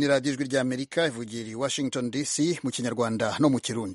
ni radiyo ijwi ry'Amerika ivugira i Washington DC mu kinyarwanda no mu kirundi.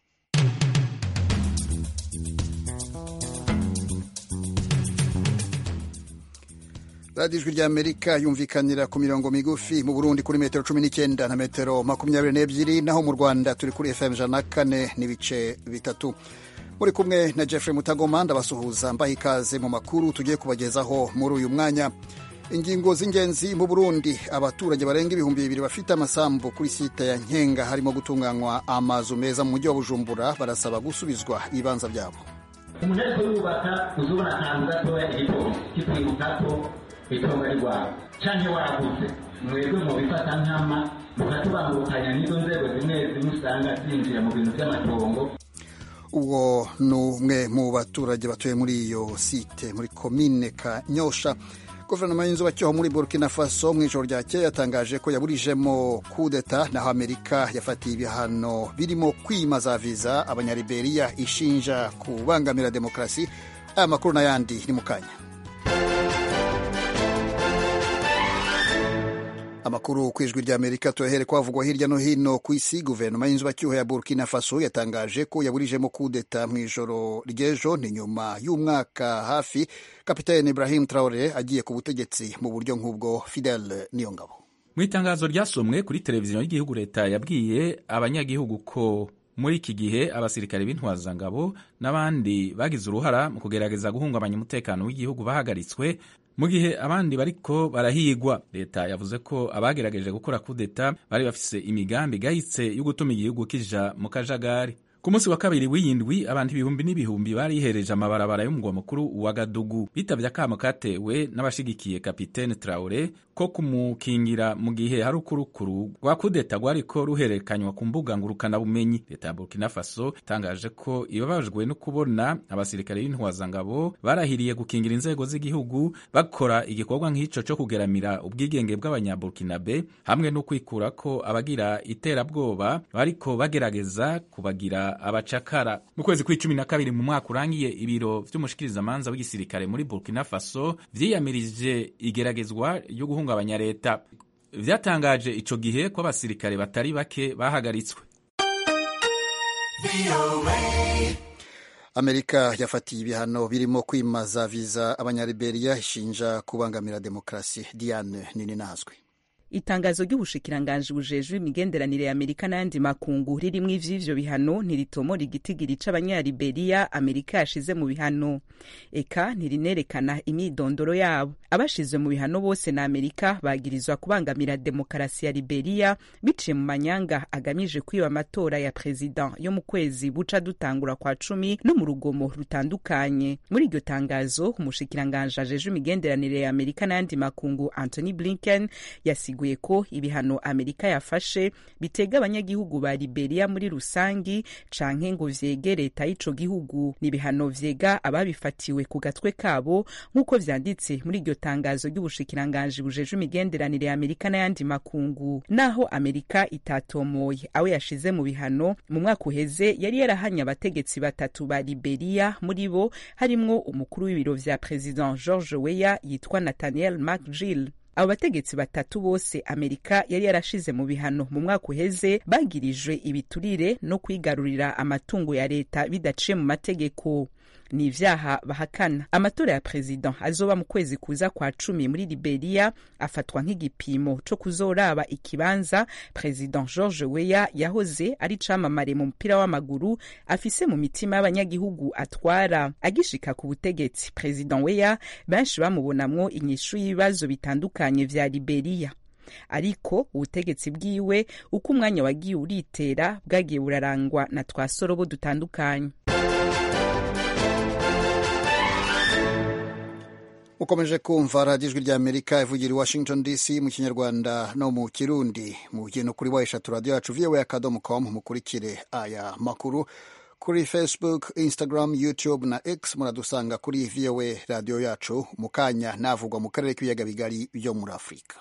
radiyo ijwi ry'Amerika yumvikanira ku mirongo migufi mu Burundi kuri metero 19 na metero 22, naho mu Rwanda turi kuri FM 104 n'ibice bitatu. Muri kumwe na Jeffrey Mutagoma ndabasuhuza mbaha ikaze mu makuru tugiye kubagezaho muri uyu mwanya. Ingingo z'ingenzi mu Burundi, abaturage barenga 2,000 bafite amasambu kuri site ya Nkenga harimo gutunganywa amazu meza mu mujyi wa Bujumbura barasaba gusubizwa ibibanza byabo. Umuntu ariko yubaka uzubona akantu gatoya igitoki kitwibukako itongo rigwawe canke waraguze mwebwe mu bifata nkama mukatubangurukanya n'izo nzego zimwe zimwe usanga zinjira mu bintu by'amatongo. Uwo ni umwe mu baturage batuye muri iyo site muri komine Kanyosha. Guverinoma y'inzibacyuho muri Burkina Faso mu ijoro ryakeye yatangaje ko yaburijemo kudeta, naho Amerika yafatiye ibihano birimo kwima za viza abanyaliberia ishinja kubangamira demokarasi. Aya makuru n'ayandi ni mu kanya. Amakuru ku ijwi ry'Amerika tuyahere ko havugwa hirya no hino ku isi. Guverinoma y'inzibacyuho ya Burkina Faso yatangaje ko yaburijemo kudeta mu ijoro ry'ejo, ni nyuma y'umwaka hafi Kapiteni Ibrahim Traoré agiye ku butegetsi mu buryo nk'ubwo. Fidel Niyongabo. Mu itangazo ryasomwe kuri televiziyo y'igihugu, leta yabwiye abanyagihugu ko muri iki gihe abasirikare b'intwazangabo n'abandi bagize uruhara mu kugerageza guhungabanya umutekano w'igihugu bahagaritswe mu gihe abandi bariko barahigwa. Leta yavuze ko abagerageje gukora kudeta bari bafise imigambi igayitse yo gutuma igihugu kija mu kajagari. Ku munsi wa kabiri w'iyindwi, abantu ibihumbi n'ibihumbi barihereje amabarabara y'umugwa mukuru wa Gadugu bitavye akamo katewe n'abashigikiye Kapiteni Traoré ko kumukingira mu gihe hari ukurukuru rwa kudeta rwariko ruhererekanywa ku mbuga ngurukana bumenyi. Leta ya Burkina Faso itangaje ko ibabajwe no kubona abasirikare b'intwazangabo barahiriye gukingira inzego z'igihugu bakora igikorwa nk'ico co kugeramira ubwigenge bw'abanyaburkinabe hamwe no kwikura ko abagira iterabwoba bariko bagerageza kubagira abacakara. Mu kwezi kwa12 mu mwaka urangiye, ibiro vy'umushikirizamanza w'igisirikare muri Burkina Faso vyiyamirije igeragezwa ryo guhungabanya leta. Vyatangaje ico gihe ko abasirikare batari bake bahagaritswe. Amerika yafatiye ibihano birimo kwimaza viza abanyaliberia ishinja kubangamira demokarasi. Diane Nininazwe. Itangazo ry'ubushikiranganji bujejwe imigenderanire ya Amerika n'ayandi makungu ririmwo ivy'ivyo bihano ntiritomora igitigiri c'abanyaliberia Amerika yashize mu bihano, eka ntirinerekana imyidondoro yabo. Abashizwe mu bihano bose na Amerika bagirizwa kubangamira demokarasi ya Liberia biciye mu manyanga agamije kwiba amatora ya president yo mu kwezi buca dutangura kwa 10 no mu rugomo rutandukanye. Muri iryo tangazo, umushikiranganji ajejwe imigenderanire ya Amerika n'ayandi makungu Anthony Blinken yasiguye ko ibihano Amerika yafashe bitega abanyagihugu ba Liberia muri rusangi canke ngo vyege leta y'ico gihugu. Ni ibihano vyega ababifatiwe ku gatwe kabo nk'uko vyanditse muri iryo tangazo ry'ubushikiranganji bujejwe imigenderanire ya Amerika n'ayandi makungu. Naho Amerika itatomoye awe yashize mu bihano, mu mwaka uheze yari yarahanye abategetsi batatu ba Liberia, muri bo harimwo umukuru w'ibiro vya President George Weah yitwa Nathaniel McGill. Abo bategetsi batatu bose Amerika yari yarashize mu bihano mu mwaka uheze bagirijwe ibiturire no kwigarurira amatungo ya leta bidaciye mu mategeko. Ni ivyaha bahakana. Amatora ya president azoba mu kwezi kuza kwa 10 muri Liberia afatwa nk'igipimo co kuzoraba ikibanza President George Weah yahoze ari camamare mu mupira w'amaguru afise mu mitima y'abanyagihugu atwara. Agishika ku butegetsi, President Weah benshi bamubonamwo inyishu y'ibibazo bitandukanye vya Liberia. Ariko ubutegetsi bwiwe uko umwanya wagiye uritera bwagiye burarangwa na twasorobo dutandukanye. Ukomeje kumva radiyo ijwi ry'Amerika ivugira i Washington DC mu kinyarwanda no mu kirundi. Mugino kuri wayeshatu radiyo yacu voa.com mukurikire aya makuru. Kuri Facebook, Instagram, YouTube na X muradusanga kuri VOA radiyo yacu. Mukanya navugwa mu karere k'ibiyaga bigari byo muri Afurika.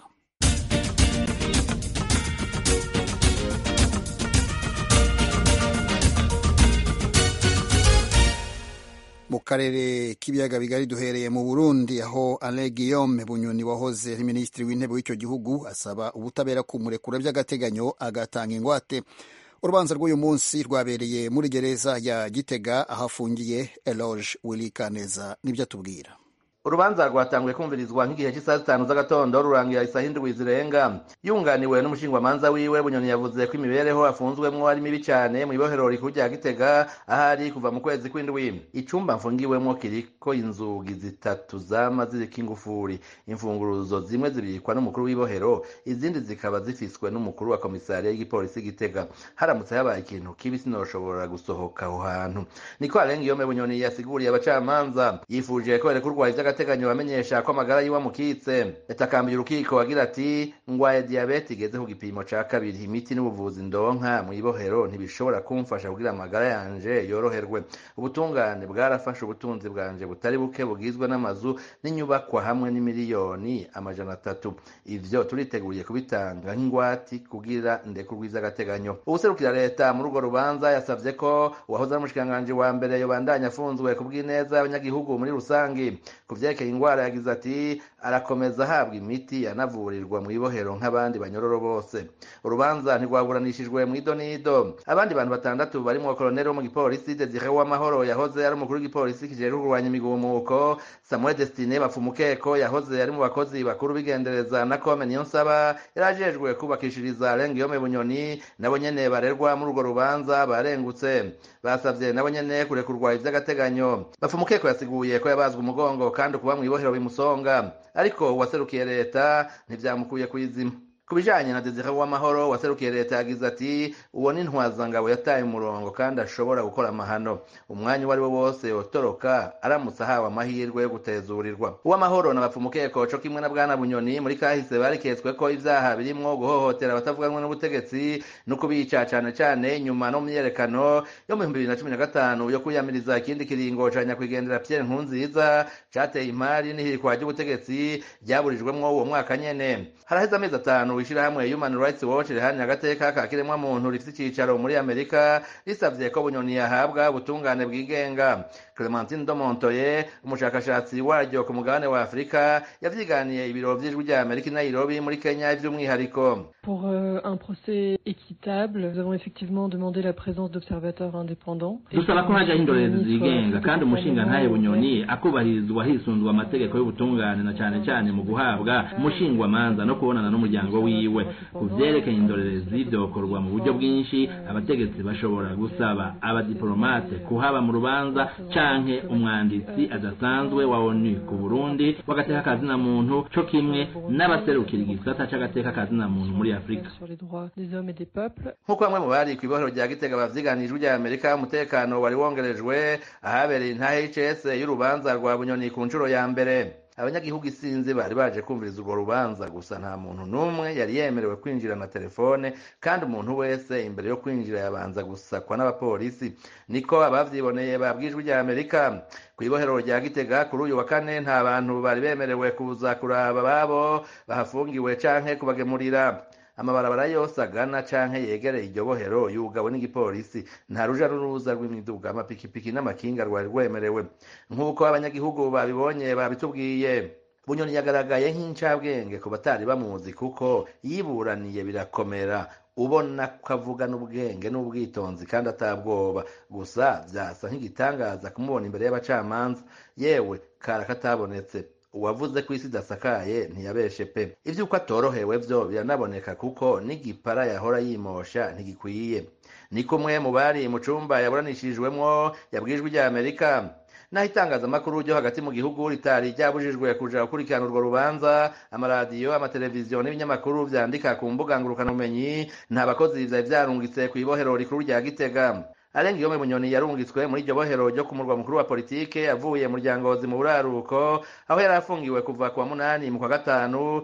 mu karere k'ibiyaga bigari duhereye mu Burundi aho Alain Guillaume Bunyoni wahoze ari minisitiri w'intebe w'icyo gihugu asaba ubutabera kumurekura by'agateganyo agatanga ingwate. Urubanza rw'uyu munsi rwabereye muri gereza ya Gitega aho afungiye. Eloge Willy Kaneza nibyo atubwira. Urubanza rwatanguye kumvirizwa nk'igihe cy'isaha 5 z'agatondo rurangira isaha 7 zirenga. Yunganiwe n'umushingwamanza wiwe Bunyoni yavuze ko imibereho afunzwemwo ari mibi cyane mu ibohero rikuru rya Gitega ahari kuva mu kwezi kw'indwi. Icumba mfungiwemwo kiriko inzugi zitatu zama ziriko ingufuri. Imfunguruzo zimwe zibikwa n'umukuru w'ibohero, izindi zikaba zifiswe n'umukuru wa komisariya y'igipolisi Gitega. Haramutse habaye ikintu kibi sinoshobora gusohoka aho hantu. Niko Alain Guillaume Bunyoni yasiguriye abacamanza. Yifuje ko rekurwa gateganyo bamenyesha ko amagara yiwe amukitse. Yatakambiye urukiko agira ati ngwaye diabete igeze ku gipimo ca kabiri, imiti n'ubuvuzi ndonka mu ibohero ntibishobora kumfasha kugira amagara yanje yoroherwe. Ubutungane bwarafashe ubutunzi bwanje butari buke bugizwe n'amazu n'inyubakwa hamwe n'imiliyoni 300. Ivyo turiteguye kubitanga nk'ingwati kugira ndekurwiza agateganyo. Ubuserukira leta muri urwo rubanza yasavye ko uwahoze ari umushikiranganji wa mbere yobandanya afunzwe kubw'ineza y'abanyagihugu muri rusangi. Kuvyekeye ingwara yagize ati arakomeza ahabwa imiti yanavurirwa mu ibohero nk'abandi banyororo bose. Urubanza ntirwaburanishijwe mu idonido. Abandi bantu 6 barimo koloneli wo mu gipolisi Desire Uwamahoro yahoze ari umukuru w'igipolisi kijejwe kurwanya imigumuko, Samuel Destine Bapfumukeko yahoze ari mu bakozi bakuru bigendereza na Kome Niyonsaba yarajejwe kubakishiriza Alain Guillaume Bunyoni nabo nyene barerwa muri urwo rubanza barengutse. Basavye nabo nyene kurekurwa ivy'agateganyo. Bapfumukeko yasiguye ko yabazwe umugongo kandi kuba mu ibohero bimusonga, ariko waserukiye leta ntivyamukuye kwizima. Kubijanye na Desire Uwamahoro waserukiye leta yagize ati uwo ni ntwazangabo yataye umurongo kandi ashobora gukora amahano. Umwanya wari wo wose yotoroka aramutse ahawe amahirwe yo gutezurirwa. Uwamahoro na Bapfumukeko co kimwe na bwana Bunyoni muri kahise bariketswe ko ivyaha birimwo guhohotera abatavuganwe n'ubutegetsi no kubica cane nyuma no myerekano yo mu 2015 yo kuyamiriza ikindi kiringo ca nyakwigendera Pierre Nkurunziza cateye imari n'ihirikwa ry'ubutegetsi ryaburijwemwo uwo mwaka nyene. Haraheze amezi 5 ishirahamwe Human Rights Watch rihanira agateka ka kiremwa muntu rifite icicaro muri Amerika risavye ko Bunyoni yahabwa ubutungane bwigenga. Clementine Domontoye umushakashatsi waryo ku mugabane wa Afrika yavyiganiye ibiro vy'ijwi rya Amerika i Nairobi muri Kenya ivy'umwihariko. Pour un procès équitable, nous avons effectivement demandé la présence d'observateurs indépendants. Dusaba ko haja indorerezi zigenga kandi umushinga ntaye Bunyoni akubahirizwa hisunzwe amategeko y'ubutungane na cyane mu guhabwa umushingwa manza no kubonana n'umuryango wiwe. Kuvyerekeye indorerezi byokorwa mu buryo bwinshi, abategetsi bashobora gusaba abadiplomate kuhaba mu rubanza canke umwanditsi adasanzwe wa ONU ku Burundi wagateka kazina muntu co kimwe n'abaserukira igisata c'agateka kazina muntu muri Afrika. Nkuko bamwe mu bari kw'ibohero rya Gitega bavyiganijwe rya Amerika, umutekano wari wongerejwe ahabereye intahe y'ICS y'urubanza rwa Bunyoni ku ncuro ya mbere. Abanyagihugu isinzi bari baje kumviriza urwo rubanza, gusa nta muntu n'umwe yari yemerewe kwinjira na telefone, kandi umuntu wese imbere yo kwinjira yabanza gusakwa n'abapolisi. Niko abavyiboneye babwijwe rya Amerika. Kw'ibohero rya Gitega kuri uyu wa kane nta bantu bari bemerewe kuza kuraba babo bahafungiwe canke kubagemurira. Amabarabara yose agana canke yegereye iryo bohero yugawe n'igipolisi. Nta ruja n'uruza rw'imiduga, amapikipiki n'amakinga rwari rwemerewe. Nk'uko abanyagihugu babibonye babitubwiye, Bunyoni yagaragaye nk'incabwenge ku batari bamuzi kuko yiburaniye birakomera. Ubona ko avugana ubwenge n'ubwitonzi kandi atabwoba. Gusa vyasa nk'igitangaza kumubona imbere y'abacamanza. Yewe karakatabonetse. Uwavuze ko isi idasakaye ntiyabeshe pe. Ivyuko atorohewe vyo biranaboneka kuko n'igipara yahora yimosha ntigikwiye. Niko umwe mu bari mu cumba yaburanishirijwemwo yabwijwe rya Amerika. Naho itangazamakuru ryo hagati mu gihugu ritari ryabujijwe kuja gukurikirana urwo rubanza, amaradiyo, amateleviziyo n'ibinyamakuru vyandika ku mbuga ngurukanabumenyi nta bakozi vyari vyarungitse kw'ibohero rikuru rya Gitega. Alain Guillaume Bunyoni yarungitswe muri iryo bohero ryo ku murwa mukuru wa politike avuye mu Ryangozi mu buraruko, aho yari afungiwe kuva ku wa 8 mu kwa 5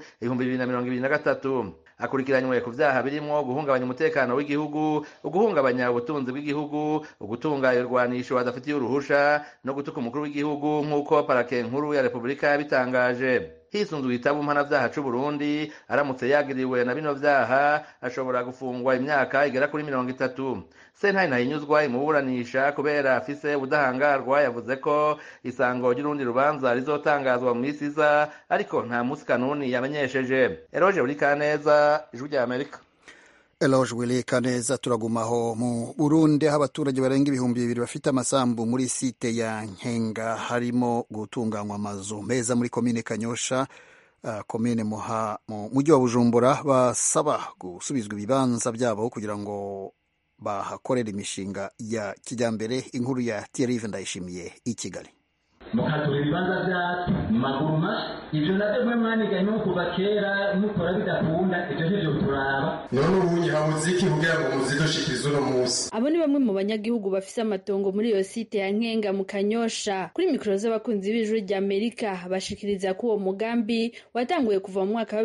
2023. Akurikiranywe ku vyaha birimwo guhungabanya umutekano w'igihugu, uguhungabanya ubutunzi bw'igihugu, ugutunga irwanisho adafitiye uruhusha no gutuka umukuru w'igihugu nk'uko parake nkuru ya Republika yabitangaje. hisunzwe igitabo mpanavyaha c'Uburundi aramutse yagiriwe na bino vyaha ashobora gufungwa imyaka igera kuri 30. Sentare ntahinyuzwa imuburanisha kubera afise ubudahangarwa yavuze ko isango ry'urundi rubanza rizotangazwa mu misi iza, ariko nta musi kanuni yamenyesheje. Eloge Burikaneza, Ijwi rya Amerika. Eloge Burikaneza. Turagumaho mu Burundi aho abaturage barenga 2,000 bafite amasambu muri site ya Nkenga harimo gutunganywa amazu meza muri komine Kanyosha, komine Muha mu mujyi wa Bujumbura, basaba gusubizwa ibibanza byabo kugira ngo bahakorera imishinga ya kijyambere. Inkuru ya Thierry Ndayishimiye i Kigali. mukatura ibibanza byacu mu maguru mashya, ibyo nabyo mwe mwaniganye kuva kera mukora bidakunda, ibyo ntibyo turaba. none ubu habuze iki kugira ngo muzidushikirize uno munsi? Abo ni bamwe mu banyagihugu bafise amatongo muri iyo site ya Nkenga mu Kanyosha. Kuri mikoro z'abakunzi b'Ijwi rya Amerika bashikiriza ko uwo mugambi watanguye kuva mu mwaka wa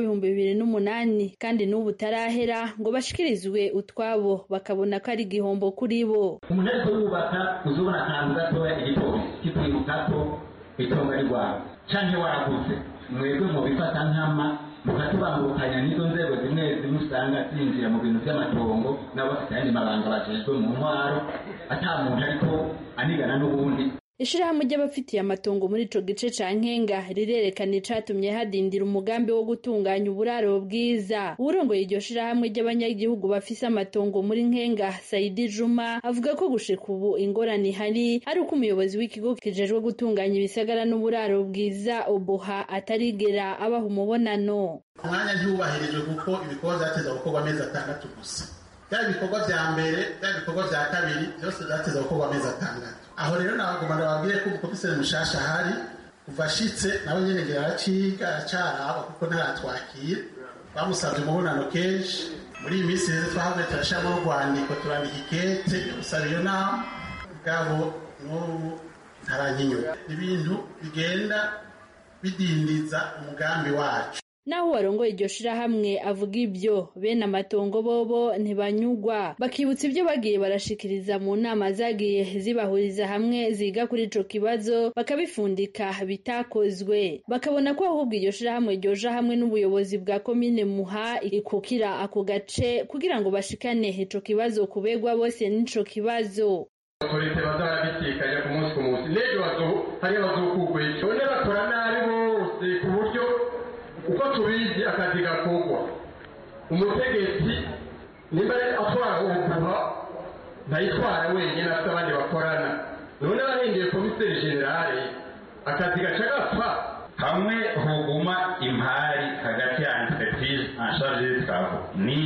2008 kandi n'ubu utarahera ngo bashikirizwe utwabo, bakabona ko ari igihombo kuri bo. Umuntu ariko yubaka uzubona akantu gatoya igipolisi kikwibuka ko itonga rigwawe canke waraguze, mwebwe mu bifata nkama mukatubangurukanya n'izo nzego zimwe zimwe usanga zinjira mu bintu by'amatongo n'abafite ayandi mabanga bajejwe mu ntwaro, ata muntu ariko anigana n'ubundi. Ishirahamwe ry'abafitiye amatongo muri ico gice ca Nkenga rirerekana icatumye hadindira umugambi wo gutunganya uburaro bwiza. Urongoye iryo shirahamwe ry'abanyagihugu bafise amatongo muri Nkenga, Saidi Juma, avuga ko gushika ubu ingorane hari ari uko umuyobozi w'ikigo kijejwe gutunganya ibisagara n'uburaro bwiza Oboha atarigera abaha umubonano. Umwanya ntiwubahirijwe kuko ibikorwa vyateza gukorwa amezi 6 gusa. Byari ibikorwa vya mbere, byari ibikorwa vya kabiri, byose byateza gukorwa amezi 6. Aho rero nabagomba ndababwiye ko umukomiseri mushasha hari kuva ashitse nawe nyene ngira araciga aracaraba kuko ntaratwakira, bamusabye umubonano kenshi. Muri iyi minsi rero twahavuye turashiramo urwandiko turandika ikete gusaba iyo nama, bwabo n'ubu ntaranyinyuka. Ibintu bigenda bidindiza umugambi wacu. Naho warongoye iryo shirahamwe avuga ibyo, bene amatongo bobo ntibanyugwa, bakibutsa ibyo bagiye barashikiriza mu nama zagiye zibahuriza hamwe ziga kuri ico kibazo, bakabifundika bitakozwe. Bakabona ko ahubwo iryo shirahamwe ryoja hamwe n'ubuyobozi bwa komine Muha ikukira ako gace kugira ngo bashikane ico kibazo kubegwa bose n'ico kibazo. Autorite bazarabitikanya ku munsi ku munsi, n'ejo hari abazokugwe none bakora nabi bose ku buryo uko tubizi akazi gakorwa. Umutegetsi nimba atwara ubuha ntayitwara wenyine, afite abandi bakorana. None bahinduye komiseri generale akazi gaca gapfa. Hamwe huguma impari hagati ya entreprise en charge des travaux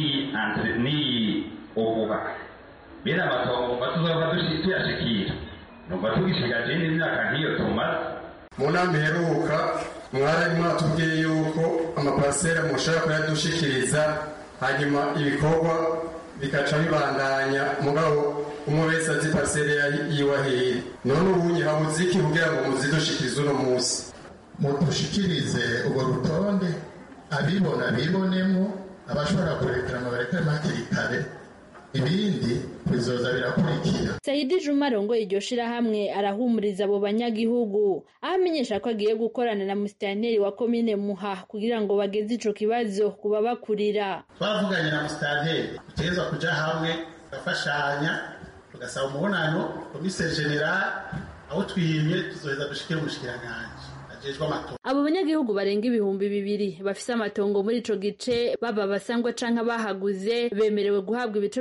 ni ubuha bene amatongo batuzova tuyashikira numva tugishigaje n'imyaka nk'iyo tumaze. Mu nama iheruka mwari mwatubwiye yuko amaparasera mushaka kuyadushikiriza, hanyuma ibikorwa bikaca bibandanya, mugabo umwe wese azi parasera yiwaheye. none ubu habuze iki kugira ngo muzidushikirize uno munsi? Mudushikirize urwo rutonde, abibona bibonemo, abashobora kurekera amabareka hakiri kare, ibindi bizoza birakurikira. Saidi Juma arongoye iryo shirahamwe arahumuriza abo banyagihugu, amenyesha ko agiye gukorana na musitanteri wa komine Muha kugira ngo bageze ico kibazo kuba bakurira. Twavuganye na musitanteri tuteza kuja hamwe gafashanya tugasaba umubonano komiseri general, aho twiyimye tuzoheza dushikire umushikiranganje. Abo banyagihugu barenga 2,000 bafise amatongo muri ico gice, baba basangwa canka bahaguze, bemerewe guhabwa ibice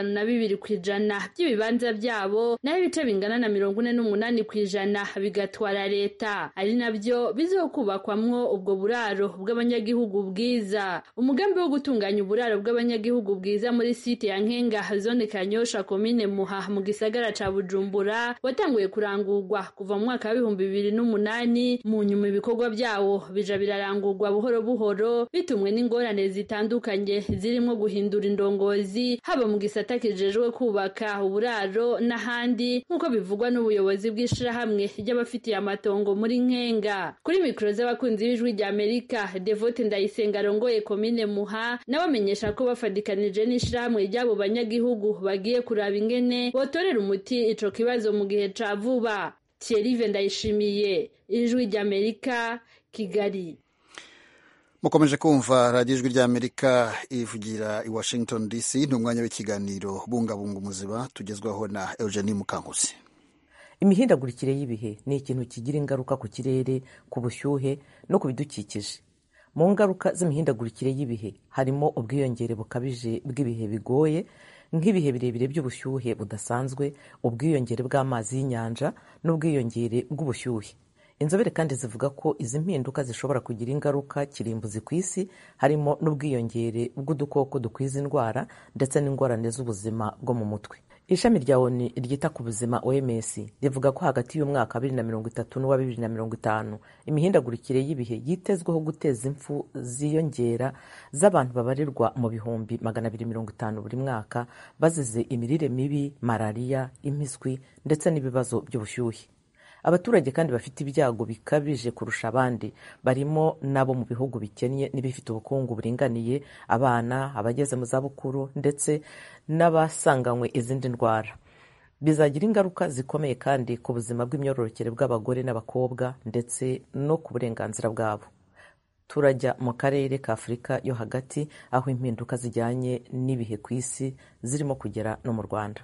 52% by'ibibanza byabo, naho ibice bingana na 48% bigatwara leta, ari nabyo bizokubakwamwo ubwo buraro bw'abanyagihugu bwiza. Umugambi wo gutunganya uburaro bw'abanyagihugu bwiza muri site ya Nkenga, zone Kanyosha, komine Muha, mu gisagara ca Bujumbura, watanguye kurangurwa kuva mu mwaka wa 2008. Mu nyuma ibikorwa byawo bija birarangurwa buhoro buhoro, bitumwe n'ingorane zitandukanye zirimo guhindura indongozi, haba mu gisata kijejwe kubaka uburaro n'ahandi, nk'uko bivugwa n'ubuyobozi bw'ishirahamwe ry'abafitiye amatongo muri Nkenga. Kuri mikoro z'abakunzi b'Ijwi rya Amerika, Devote Ndayisenga arongoye komine Muha n'abamenyesha ko bafadikanije n'ishirahamwe ry'abo banyagihugu bagiye kuraba ingene botorera umuti ico kibazo mu gihe ca vuba. Thierry Ndayishimiye, Ijwi rya Amerika, Kigali. mukomeje kumva radiyo ijwi ry'Amerika ivugira i Washington DC. ni umwanya w'ikiganiro bungabunga ubuzima tugezwaho na Eugenie Mukankusi. Imihindagurikire y'ibihe ni ikintu kigira ingaruka ku kirere, ku bushyuhe no ku bidukikije. Mu ngaruka z'imihindagurikire y'ibihe harimo ubwiyongere bukabije bw'ibihe bigoye nk'ibihe birebire by'ubushyuhe budasanzwe, ubwiyongere bw'amazi y'inyanja n'ubwiyongere bw'ubushyuhe. Inzobere kandi zivuga ko izi mpinduka zishobora kugira ingaruka kirimbuzi ku isi, harimo n'ubwiyongere bw'udukoko dukwiza indwara ndetse n'ingorane z'ubuzima bwo mu mutwe. Ishami rya ONU ryita ku buzima OMS rivuga ko hagati y'umwaka 2030 n'uwa 2050 imihindagurikire y'ibihe yitezweho guteza impfu ziyongera z'abantu babarirwa mu bihumbi 250 buri mwaka bazize imirire mibi, malaria, impiswi ndetse n'ibibazo by'ubushyuhe. Abaturage kandi bafite ibyago bikabije kurusha abandi barimo nabo mu bihugu bikennye n'ibifite ubukungu buringaniye, abana, abageze mu zabukuru ndetse n'abasanganywe izindi ndwara. Bizagira ingaruka zikomeye kandi ku buzima bw'imyororokere bw'abagore n'abakobwa ndetse no ku burenganzira bwabo. Turajya mu karere ka Afurika yo hagati aho impinduka zijyanye n'ibihe ku isi zirimo kugera no mu Rwanda.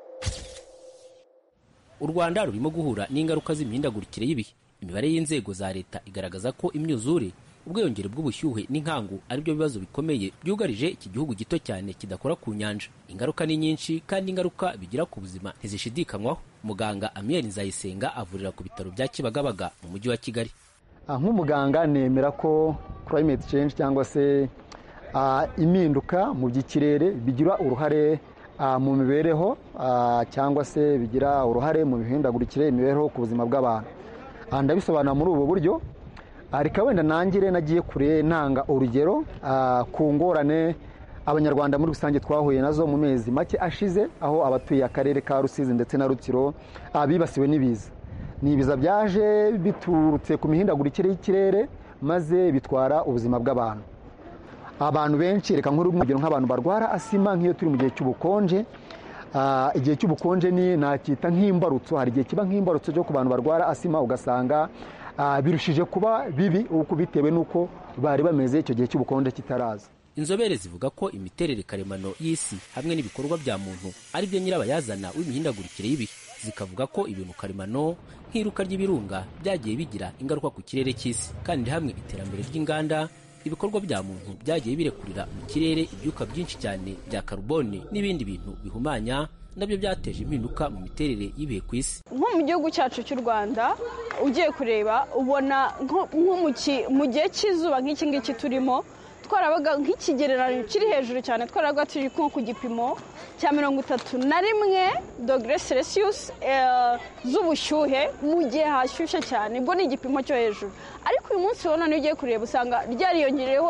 U Rwanda rurimo guhura n'ingaruka z'imihindagurikire y'ibihe. Imibare y'inzego za leta igaragaza ko imyuzure, ubwiyongere bw'ubushyuhe n'inkangu ari byo bibazo bikomeye byugarije iki gihugu gito cyane kidakora ku nyanja. Ingaruka ni nyinshi kandi ingaruka bigira ku buzima ntizishidikanywaho. Muganga Amiel Nzayisenga avurira ku bitaro bya Kibagabaga mu mujyi wa Kigali. Nk'umuganga nemera ko climate change cyangwa se impinduka mu by'ikirere bigira uruhare mu mibereho cyangwa se bigira uruhare mu mihindagurikire imibereho ku buzima bw'abantu. Ndabisobanura muri ubu buryo, ariko wenda nangire nagiye kure nanga urugero ku ngorane abanyarwanda muri rusange twahuye nazo mu mezi make ashize, aho abatuye akarere ka Rusizi ndetse na Rutsiro bibasiwe n'ibiza. Ni ibiza byaje biturutse ku mihindagurikire y'ikirere maze bitwara ubuzima bw'abantu. Abantu benshi reka nk'urugero nk'abantu barwara asima nk'iyo turi mu gihe cy'ubukonje. Igihe cy'ubukonje ni nakita nk'imbarutso, hari igihe kiba nk'imbarutso cyo ku bantu barwara asima ugasanga birushije kuba bibi uko bitewe n'uko bari bameze icyo gihe cy'ubukonje kitaraza. Inzobere zivuga ko imiterere karemano y'isi hamwe n'ibikorwa bya muntu ari byo nyirabayazana w'imihindagurikire y'ibihe. Zikavuga ko ibintu karemano nk'iruka ry'ibirunga byagiye bigira ingaruka ku kirere cy'isi, kandi hamwe iterambere ry'inganda, ibikorwa bya muntu byagiye birekurira mu kirere ibyuka byinshi cyane bya karubone n'ibindi bintu bihumanya, nabyo byateje impinduka mu miterere y'ibihe ku isi. Nko mu gihugu cyacu cy'u Rwanda ugiye kureba ubona nko mu gihe cy'izuba nk'iki ngiki turimo twarabaga nk'ikigereranyo kiri hejuru cyane, twarabaga turi ku gipimo cya 31 dogere Celsius z'ubushyuhe mu gihe hashyushye cyane. Ubwo ni igipimo cyo hejuru, ariko uyu munsi wona niyo ugiye kureba usanga ryariyongereyeho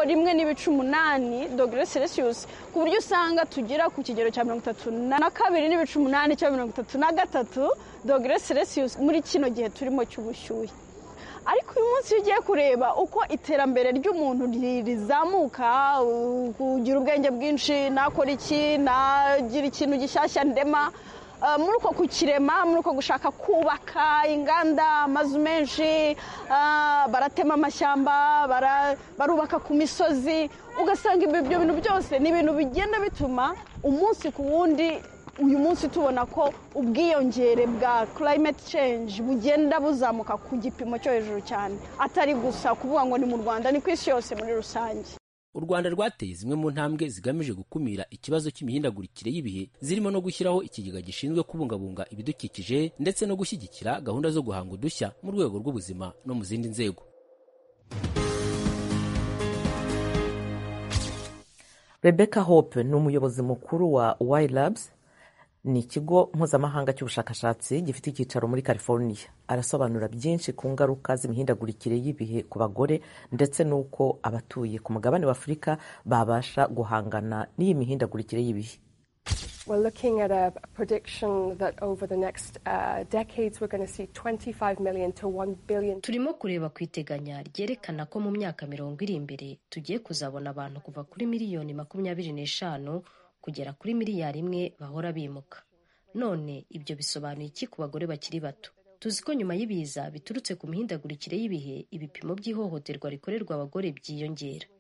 1.8 dogere Celsius, ku buryo usanga tugera ku kigero cya 32.8 cyangwa 33 dogere Celsius muri kino gihe turimo cy'ubushyuhe. Ariko uyu munsi ugiye kureba uko iterambere ry'umuntu rizamuka, kugira ubwenge bwinshi, nakora iki, nagira ikintu gishyashya ndema, muri uko kukirema, muri uko gushaka kubaka inganda, amazu menshi, baratema amashyamba, barubaka ku misozi, ugasanga ibyo bintu byose ni ibintu bigenda bituma umunsi ku wundi uyu munsi tubona ko ubwiyongere bwa climate change bugenda buzamuka ku gipimo cyo hejuru cyane, atari gusa kuvuga ngo ni mu Rwanda, ni ku isi yose muri rusange. U Rwanda rwateye zimwe mu ntambwe zigamije gukumira ikibazo cy'imihindagurikire y'ibihe, zirimo no gushyiraho ikigega gishinzwe kubungabunga ibidukikije ndetse no gushyigikira gahunda zo guhanga udushya mu rwego rw'ubuzima no mu zindi nzego. Rebecca Hope ni umuyobozi mukuru wa Y Labs, ni ikigo mpuzamahanga cy'ubushakashatsi gifite icyicaro muri California. Arasobanura byinshi ku ngaruka z'imihindagurikire y'ibihe ku bagore ndetse n'uko abatuye ku mugabane wa Afurika babasha guhangana n'iyi mihindagurikire y'ibihe. We're looking at a prediction that over the next decades we're going to see 25 million to 1 billion. Turimo kureba kwiteganya ryerekana ko mu myaka 20 iri imbere tugiye kuzabona abantu kuva kuri miliyoni 25 kugera kuri miliyari 1 bahora bimuka. None ibyo bisobanuye iki ku bagore bakiri bato? Tuzi ko nyuma y'ibiza biturutse ku mihindagurikire y'ibihe ibipimo by'ihohoterwa rikorerwa abagore byiyongera.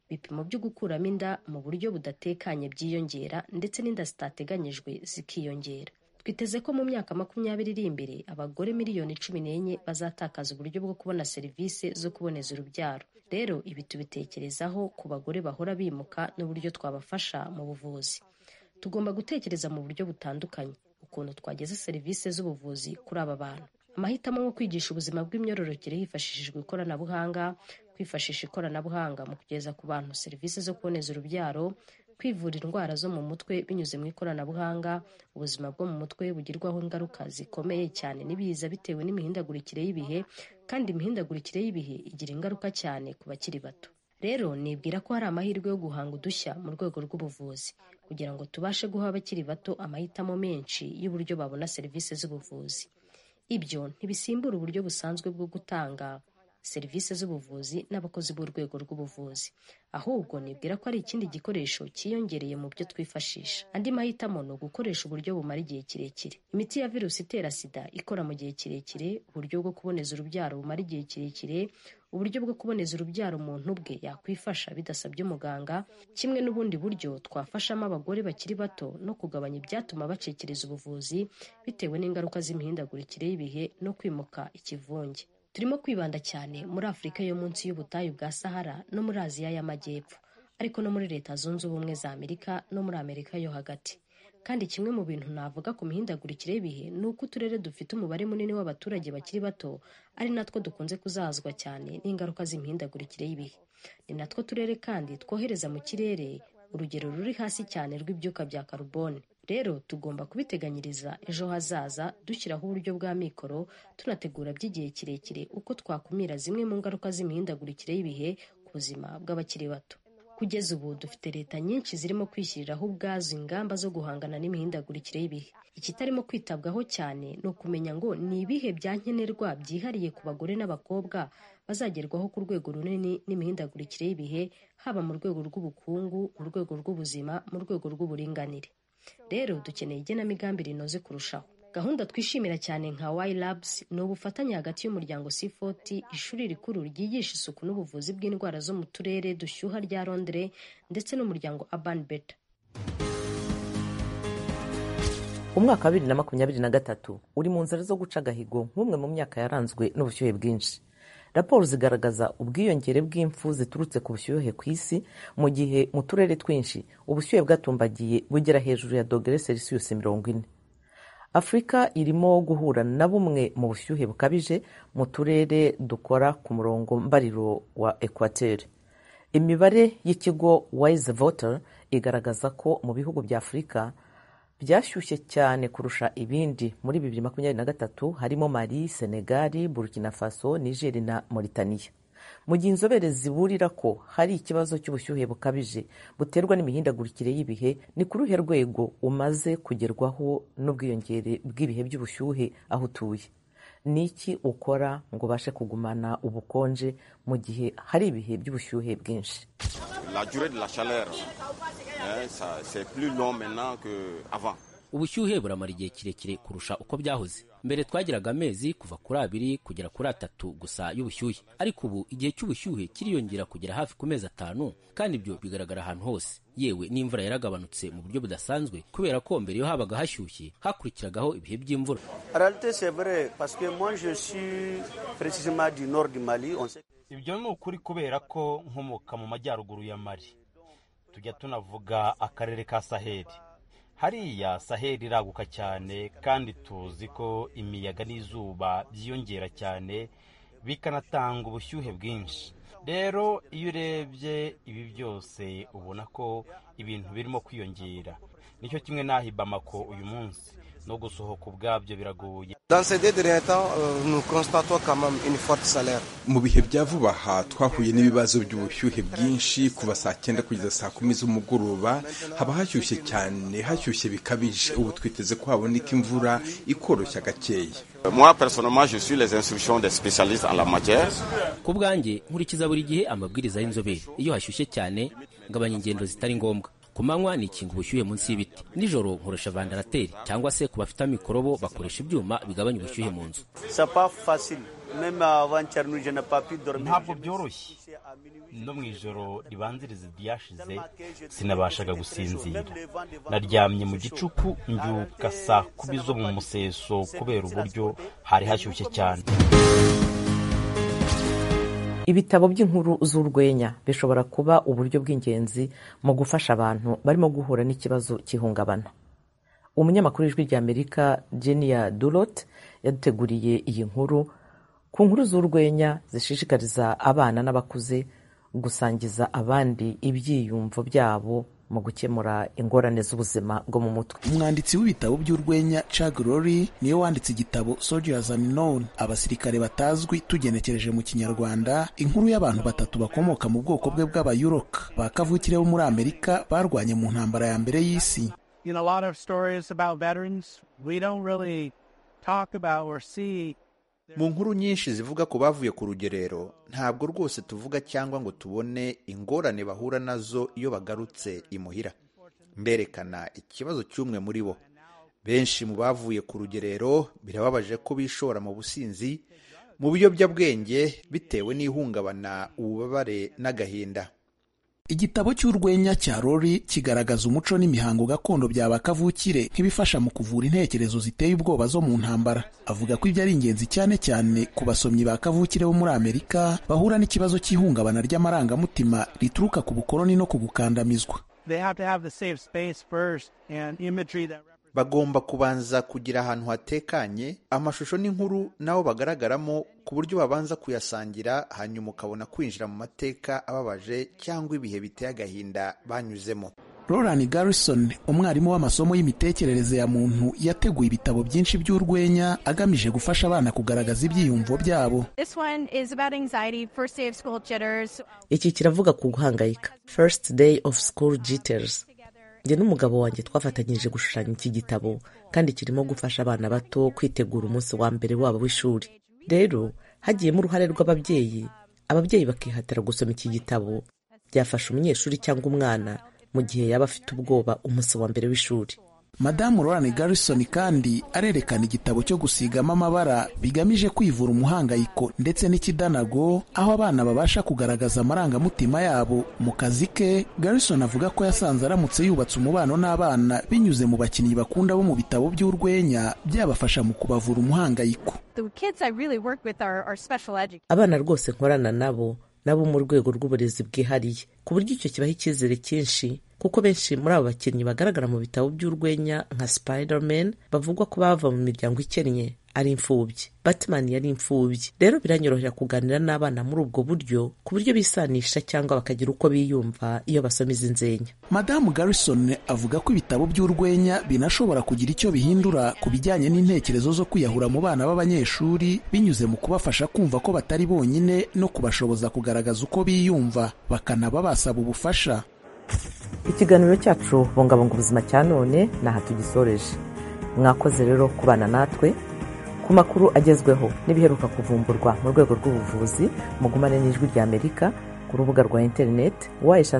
ibipimo byo gukuramo inda mu buryo budatekanye byiyongera ndetse n'inda zitateganyijwe zikiyongera. Twiteze ko mu myaka 20 iri imbere abagore miliyoni 14 bazatakaza uburyo bwo kubona serivisi zo kuboneza urubyaro. Rero ibi tubitekerezaho ku bagore bahora bimuka n'uburyo twabafasha mu buvuzi. Tugomba gutekereza mu buryo butandukanye ukuntu twageza serivisi z'ubuvuzi kuri aba bantu. Amahitamo yo kwigisha ubuzima bw'imyororokere hifashishijwe ikoranabuhanga, kwifashisha ikoranabuhanga mu kugeza ku bantu serivisi zo kuboneza urubyaro, kwivura indwara zo mu mutwe binyuze mu ikoranabuhanga. Ubuzima bwo mu mutwe bugirwaho ingaruka zikomeye cyane n'ibiza bitewe n'imihindagurikire y'ibihe, kandi imihindagurikire y'ibihe igira ingaruka cyane ku bakiri bato. Rero nibwira ko hari amahirwe yo guhanga udushya mu rwego rw'ubuvuzi kugira ngo tubashe guha abakiri bato amahitamo menshi y'uburyo babona serivisi z'ubuvuzi. Ibyo ntibisimbura uburyo busanzwe bwo gutanga serivisi z'ubuvuzi n'abakozi b'urwego rw'ubuvuzi, ahubwo nibwira ko ari ikindi gikoresho cyiyongereye mu byo twifashisha. Andi mahitamo ni ugukoresha uburyo bumara igihe kirekire. Imiti ya virusi itera sida ikora mu gihe kirekire, uburyo bwo kuboneza urubyaro bumara igihe kirekire, uburyo bwo kuboneza urubyaro umuntu ubwe yakwifasha bidasabye umuganga, kimwe n'ubundi buryo twafashamo abagore bakiri bato no kugabanya ibyatuma bacekereza ubuvuzi bitewe n'ingaruka z'imihindagurikire y'ibihe no kwimuka ikivunge. Turimo kwibanda cyane muri Afurika yo munsi y'ubutayu bwa Sahara no muri Aziya y'Amajyepfo, ariko no muri Leta Zunze Ubumwe za Amerika no muri Amerika yo hagati. Kandi kimwe mu bintu navuga ku mihindagurikire y'ibihe ni uko uturere dufite umubare munini w'abaturage bakiri bato ari natwo dukunze kuzahazwa cyane n'ingaruka z'imihindagurikire y'ibihe. Ni natwo turere kandi twohereza mu kirere urugero ruri hasi cyane rw'ibyuka bya karubone. Rero tugomba kubiteganyiriza ejo hazaza dushyiraho uburyo bwa mikoro, tunategura by'igihe kirekire uko twakumira zimwe mu ngaruka z'imihindagurikire y'ibihe ku buzima bw'abakiri bato. Kugeza ubu dufite leta nyinshi zirimo kwishyiriraho ubwazo ingamba zo guhangana n'imihindagurikire y'ibihe. Ikitarimo kwitabwaho cyane ni ukumenya ngo ni ibihe bya nkenerwa byihariye ku bagore n'abakobwa bazagerwaho ku rwego runini n'imihindagurikire y'ibihe, haba mu rwego rw'ubukungu, mu rwego rw'ubuzima, mu rwego rw'uburinganire. Rero dukeneye igenamigambi rinoze kurushaho. Gahunda twishimira cyane nka Y Labs ni ubufatanye hagati y'umuryango C40, ishuri rikuru ryigisha isuku n'ubuvuzi bw'indwara zo mu turere dushyuha rya Londres, ndetse n'umuryango Urban Better. Umwaka wa 2023 uri mu nzira zo guca agahigo nk'umwe mu myaka yaranzwe n'ubushyuhe bwinshi. Raporo zigaragaza ubwiyongere bw'imfu ziturutse ku bushyuhe ku isi, mu gihe mu turere twinshi ubushyuhe bwatumbagiye bugera hejuru ya dogere Celsius 40. Afurika irimo guhura na bumwe mu bushyuhe bukabije mu turere dukora ku murongo mbariro wa Equateur. Imibare y'ikigo Wise Voter igaragaza ko mu bihugu bya Afurika byashyushye cyane kurusha ibindi muri 2023 harimo Mali, Senegal, Burkina Faso, Niger na Mauritania. Mu gihe inzobere ziburira ko hari ikibazo cy'ubushyuhe bukabije buterwa n'imihindagurikire y'ibihe, ni ku ruhe rwego umaze kugerwaho n'ubwiyongere bw'ibihe by'ubushyuhe aho utuye? Niki ukora ngo ubashe kugumana ubukonje mu gihe hari ibihe by'ubushyuhe bwinshi? La durée de la chaleur, c'est plus long maintenant que avant. Ubushyuhe buramara igihe kirekire kurusha uko byahoze. Mbere twagiraga amezi kuva kuri 2 kugera kuri 3 gusa y'ubushyuhe, ariko ubu igihe cy'ubushyuhe kiriyongera kugera hafi ku mezi 5, kandi ibyo bigaragara ahantu hose. Yewe n'imvura yaragabanutse mu buryo budasanzwe kubera ko mbere yo habaga hashyushye hakurikiragaho ibihe by'imvura. En réalité c'est vrai parce que moi je suis précisément du nord du Mali. Ibyo ni ukuri kubera ko nkomoka mu majyaruguru ya Mali. Tujya tunavuga akarere ka Saheli. Hariya Saheli iraguka cyane, kandi tuzi ko imiyaga n'izuba byiyongera cyane bikanatanga ubushyuhe bwinshi. Rero iyo urebye ibi byose ubona ko ibintu birimo kwiyongera. Nicyo kimwe n'aho Bamako uyu munsi no gusohoka ubwabyo biragoye. Dans ces derniers temps, nous constatons quand même une forte chaleur. Mu bihe bya vuba aha twahuye n'ibibazo by'ubushyuhe bwinshi kuva saa 9 kugeza saa 10 z'umugoroba. Haba hashyushye cyane, hashyushye bikabije. Ubu twiteze ko haboneka imvura ikoroshya gakeya. Moi personnellement je suis les instructions des spécialistes en la matière. Ku bwanjye nkurikiza buri gihe amabwiriza y'inzobere. Iyo hashyushye cyane ngabanya ingendo zitari ngombwa. Ku manywa nikinga ubushyuhe munsi y'ibiti, nijoro nkoresha vandarateri, cyangwa se ku bafite mikorobo bakoresha ibyuma bigabanya ubushyuhe mu nzu. Ntabwo byoroshye. no mu ijoro ribanziriza iryashize sinabashaga gusinzira. Naryamye mu gicuku mbyuka saa 10 zo mu museso kubera uburyo hari hashyushye cyane. Ibitabo by'inkuru z'urwenya bishobora kuba uburyo bw'ingenzi mu gufasha abantu barimo guhura n'ikibazo cy'ihungabana. Umunyamakuru w'Ijwi ry'Amerika Genia Dulot yaduteguriye iyi nkuru ku nkuru z'urwenya zishishikariza abana n'abakuze gusangiza abandi ibyiyumvo byabo mu gukemura ingorane z'ubuzima bwo mu mutwe. Umwanditsi w'ibitabo by'urwenya Chuck Lorre niyo wanditse igitabo Soldiers Unknown, abasirikare batazwi, tugenekereje mu kinyarwanda inkuru y'abantu batatu bakomoka mu bwoko bwe bw'abayuroka bakavukire bo muri Amerika barwanye mu ntambara ya mbere y'isi. You know, a lot of stories about veterans we don't really talk about or see. Mu nkuru nyinshi zivuga ko bavuye ku rugerero ntabwo rwose tuvuga cyangwa ngo tubone ingorane bahura nazo iyo bagarutse imuhira. Mberekana ikibazo cy'umwe muri bo. Benshi mu bavuye ku rugerero birababaje ko bishora mu businzi, mu biyobyabwenge bitewe n'ihungabana, ububabare n'agahinda. Igitabo cy'urwenya cya Lorre kigaragaza umuco n'imihango gakondo by'abakavukire nk'ibifasha mu kuvura intekerezo ziteye ubwoba zo mu ntambara. Avuga ko ibyo ari ingenzi cyane cyane ku basomyi ba kavukire bo muri Amerika bahura n'ikibazo cy'ihungabana ry'amarangamutima rituruka ku bukoloni no ku gukandamizwa. Bagomba kubanza kugira ahantu hatekanye, amashusho n'inkuru nabo bagaragaramo ku buryo babanza kuyasangira, hanyuma ukabona kwinjira mu mateka ababaje cyangwa ibihe biteye agahinda banyuzemo. Roland Garrison, umwarimu w'amasomo y'imitekerereze ya muntu, yateguye ibitabo byinshi by'urwenya agamije gufasha abana kugaragaza ibyiyumvo byabo. Iki kiravuga ku guhangayika, First Day of School Jitters. Njye n'umugabo wanjye twafatanyije gushushanya iki gitabo kandi kirimo gufasha abana bato kwitegura umunsi wa mbere wabo w'ishuri. Rero hagiyemo uruhare rw'ababyeyi, ababyeyi bakihatira gusoma iki gitabo byafasha umunyeshuri cyangwa umwana mu gihe yaba afite ubwoba umunsi wa mbere w'ishuri. Madamu Roland Garrison kandi arerekana igitabo cyo gusigamo amabara bigamije kwivura umuhangayiko ndetse n'ikidanago, aho abana babasha kugaragaza amarangamutima yabo. Mu kazi ke, Garrison avuga ko yasanze aramutse yubatse umubano n'abana binyuze mu bakinnyi bakunda bo mu bitabo by'urwenya byabafasha mu kubavura umuhangayiko. Abana rwose nkorana nabo mu rwego rw'uburezi bwihariye, ku buryo icyo kibaha icyizere cyinshi, kuko benshi muri abo bakinnyi bagaragara mu bitabo by'urwenya nka Spider-Man bavugwa ko bava mu miryango ikennye, ari imfubyi. Batman yari imfubyi. Rero biranyorohera kuganira n'abana muri ubwo buryo, ku buryo bisanisha cyangwa bakagira uko biyumva iyo basoma izi nzenya. Madamu Garrison avuga ko ibitabo by'urwenya binashobora kugira icyo bihindura ku bijyanye n'intekerezo zo kwiyahura mu bana b'abanyeshuri binyuze mu kubafasha kumva ko batari bonyine no kubashoboza kugaragaza uko biyumva, bakanaba basaba ubufasha. Ikiganiro cyacu bungabunga ubuzima cya none naha tugisoreje. Mwakoze rero kubana natwe ku makuru agezweho n'ibiheruka kuvumburwa mu rwego rw'ubuvuzi. Mugumane n'Ijwi ry'Amerika ku rubuga rwa internet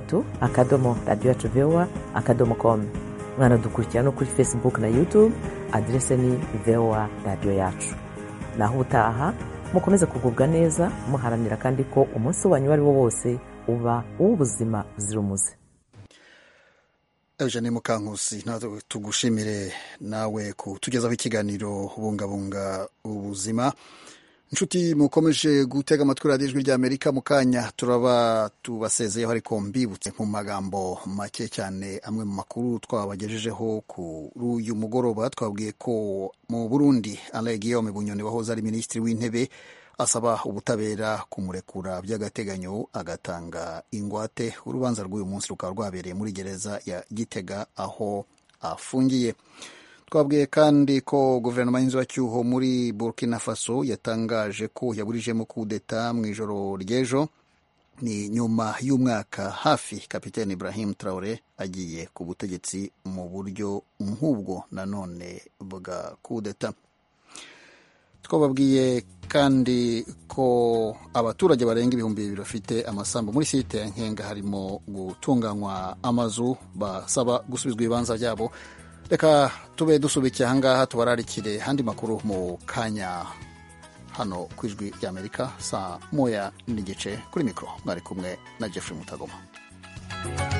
wa3.radio.voa.com. Mwanadukurikira no kuri Facebook na YouTube, adrese ni VOA Radio Yacu. Naho ubutaha mukomeze kugubwa neza, muharanira kandi ko umunsi wanyu wari wo wose uba uw'ubuzima buzira umuze. Eugene Mukankusi, tugushimire nawe kutugezaho ikiganiro bungabunga ubuzima. Inshuti mukomeje gutega amatwi radiyo Ijwi ry'Amerika, mu kanya turaba tubasezeyeho, ariko mbibutse mu magambo make cyane amwe mu makuru twabagejejeho kuri uyu mugoroba. Twabwiye ko mu Burundi Alain Guillaume Bunyoni wahoze ari minisitiri w'intebe asaba ubutabera kumurekura by'agateganyo agatanga ingwate. Urubanza rw'uyu munsi rukaba rwabereye muri gereza ya Gitega aho afungiye. Twabwiye kandi ko guverinoma y'inzibacyuho muri Burkina Faso yatangaje ko yaburijemo kudeta mu ijoro ry'ejo. Ni nyuma y'umwaka hafi Kapiteni Ibrahim Traoré agiye ku butegetsi mu buryo nk'ubwo nanone bwa kudeta. Twababwiye kandi ko abaturage barenga 2,000 bafite amasambu muri site ya Nkenga harimo gutunganywa amazu basaba gusubizwa ibibanza byabo. Reka tube dusubikiye ahangaha, tubararikire handi makuru mu kanya hano ku ijwi ry'Amerika saa 1:30 kuri mikoro mwari kumwe na Jeffrey Mutagoma.